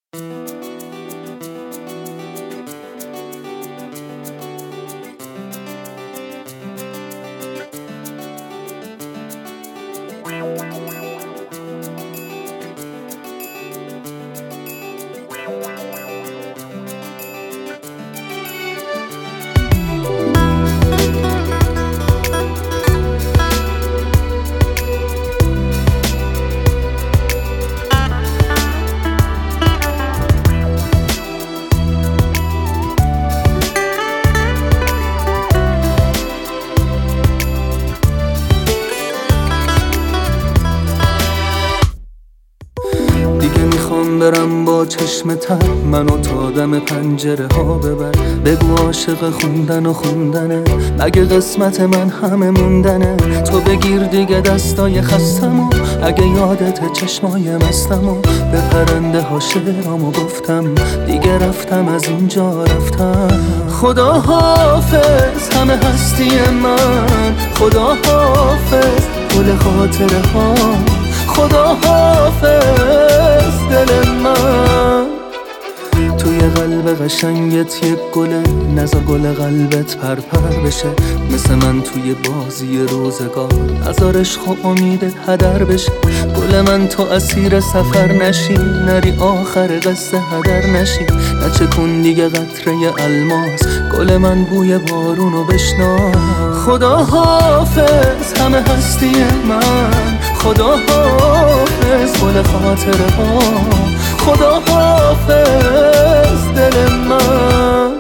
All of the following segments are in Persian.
برم با چشم تر منو تا دم پنجره ها ببر. بگو عاشق خوندن و خوندنه، مگه قسمت من همه موندنه. تو بگیر دیگه دستای خستمو، اگه یادت چشمای مستمو. به پرنده ها شعرامو گفتم، دیگه رفتم از اینجا رفتم. خدا حافظ همه هستی من، خدا حافظ گل خاطره ها، خدا حافظ دل من. توی قلب قشنگت یک گله، نزا گل قلبت پرپر بشه. مثل من توی بازی روزگار، نزار عشق و امیدت هدر بشه. گل من تو اسیر سفر نشی، نری آخر قصه هدر نشی. نچکون دیگه قطره الماس، گل من بوی بارونو بشنا. خدا حافظ همه هستی من، خدا حافظ گل خاطره ها، خدا حافظ دل من.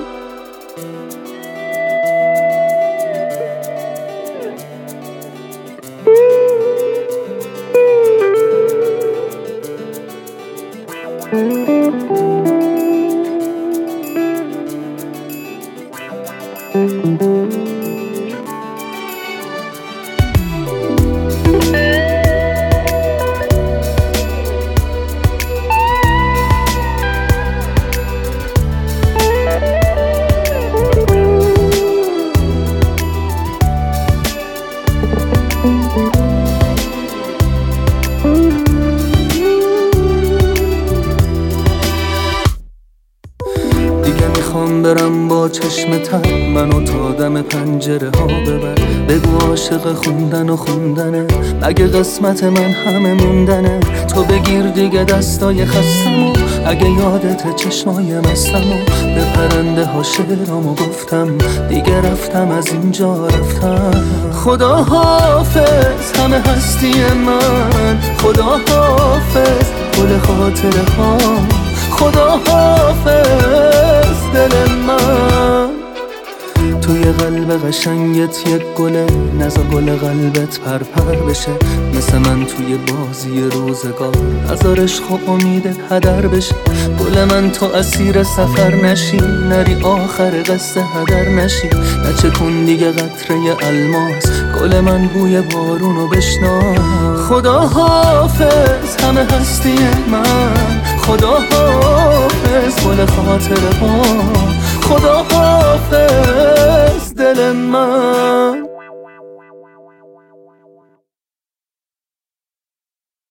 میخوام برم با چشم تر منو تا دم پنجره ها ببر. بگو عاشق خوندن و خوندنه، مگه قسمت من همه موندنه. تو بگیر دیگه دستای خستمو، اگه یادت چشمای مستمو. به پرنده ها شعرامو گفتم، دیگه رفتم از اینجا رفتم. خدا حافظ همه هستی من، خدا حافظ گل خاطره ها، خدا حافظ دل من. توی قلب قشنگت یک گله، نزا گل قلبت پرپر بشه. مثل من توی بازی روزگار، نزار عشق و امیدت هدر بشه. گل من تو اسیر سفر نشی، نری آخر قصه هدر نشی. نچکون دیگه قطره الماس، گل من بوی بارونو بشنا. خدا حافظ همه هستی من، خدا حافظ گل خاطره ها، خدا حافظ دل من.